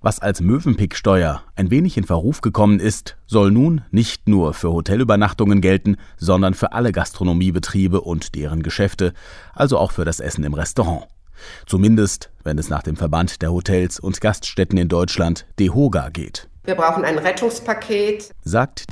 Was als Mövenpick-Steuer ein wenig in Verruf gekommen ist, soll nun nicht nur für Hotelübernachtungen gelten, sondern für alle Gastronomiebetriebe und deren Geschäfte, also auch für das Essen im Restaurant. Zumindest, wenn es nach dem Verband der Hotels und Gaststätten in Deutschland, DEHOGA, geht. Wir brauchen ein Rettungspaket, sagt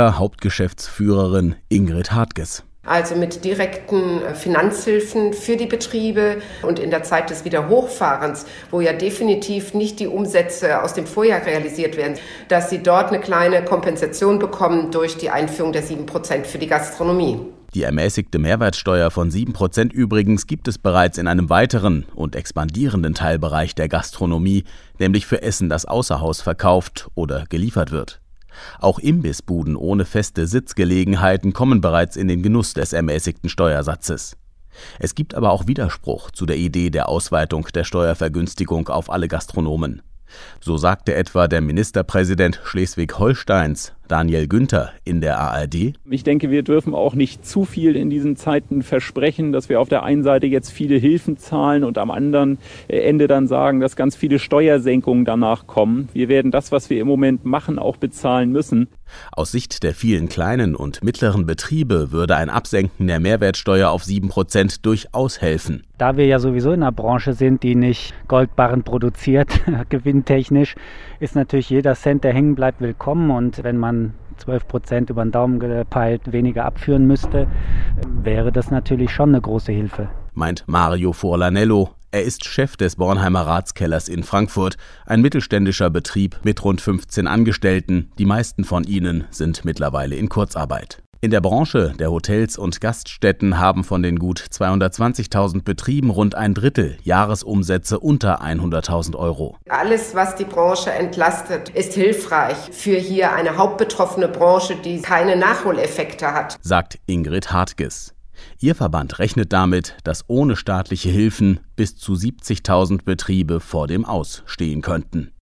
DEHOGA-Hauptgeschäftsführerin Ingrid Hartges. Also mit direkten Finanzhilfen für die Betriebe und in der Zeit des Wiederhochfahrens, wo ja definitiv nicht die Umsätze aus dem Vorjahr realisiert werden, dass sie dort eine kleine Kompensation bekommen durch die Einführung der 7% für die Gastronomie. Die ermäßigte Mehrwertsteuer von 7% übrigens gibt es bereits in einem weiteren und expandierenden Teilbereich der Gastronomie, nämlich für Essen, das außer Haus verkauft oder geliefert wird. Auch Imbissbuden ohne feste Sitzgelegenheiten kommen bereits in den Genuss des ermäßigten Steuersatzes. Es gibt aber auch Widerspruch zu der Idee der Ausweitung der Steuervergünstigung auf alle Gastronomen. So sagte etwa der Ministerpräsident Schleswig-Holsteins, Daniel Günther, in der ARD: Ich denke, wir dürfen auch nicht zu viel in diesen Zeiten versprechen, dass wir auf der einen Seite jetzt viele Hilfen zahlen und am anderen Ende dann sagen, dass ganz viele Steuersenkungen danach kommen. Wir werden das, was wir im Moment machen, auch bezahlen müssen. Aus Sicht der vielen kleinen und mittleren Betriebe würde ein Absenken der Mehrwertsteuer auf 7% durchaus helfen. Da wir ja sowieso in einer Branche sind, die nicht Goldbarren produziert, gewinntechnisch, ist natürlich jeder Cent, der hängen bleibt, willkommen. Und wenn man 12% über den Daumen gepeilt weniger abführen müsste, wäre das natürlich schon eine große Hilfe. Meint Mario Forlanello. Er ist Chef des Bornheimer Ratskellers in Frankfurt, ein mittelständischer Betrieb mit rund 15 Angestellten. Die meisten von ihnen sind mittlerweile in Kurzarbeit. In der Branche der Hotels und Gaststätten haben von den gut 220.000 Betrieben rund ein Drittel Jahresumsätze unter 100.000 Euro. Alles, was die Branche entlastet, ist hilfreich für hier eine hauptbetroffene Branche, die keine Nachholeffekte hat, sagt Ingrid Hartges. Ihr Verband rechnet damit, dass ohne staatliche Hilfen bis zu 70.000 Betriebe vor dem Aus stehen könnten.